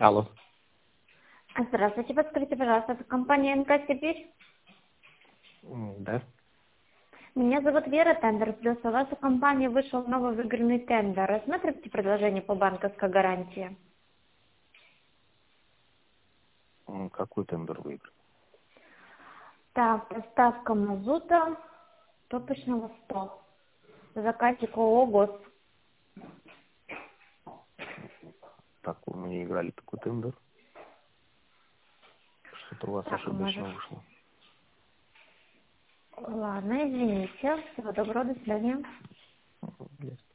Алло. Здравствуйте, подскажите, пожалуйста, это компания НК «Сибирь». Да. Меня зовут Вера, Тендер Плюс. У вас у компании вышел новый выигранный тендер. Рассмотрите предложение по банковской гарантии. Какой тендер выиграл? Так, поставка мазута топочного 100. Заказчик ООО «ГОС». Так, мы не играли такой тендер. Что-то у вас Так, ошибочно может. вышло. Ладно, извините. Всего доброго, до свидания. Ясно.